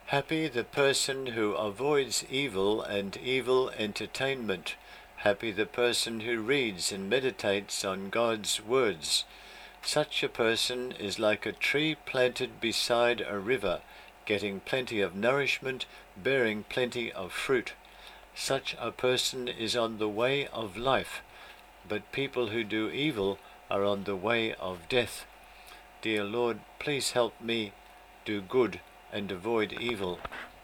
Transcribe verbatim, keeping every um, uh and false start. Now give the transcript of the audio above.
Happy the person who avoids evil and evil entertainment. Happy the person who reads and meditates on God's words. Such a person is like a tree planted beside a river, getting plenty of nourishment, bearing plenty of fruit. Such a person is on the way of life, but people who do evil are on the way of death. Dear Lord, please help me do good and avoid evil.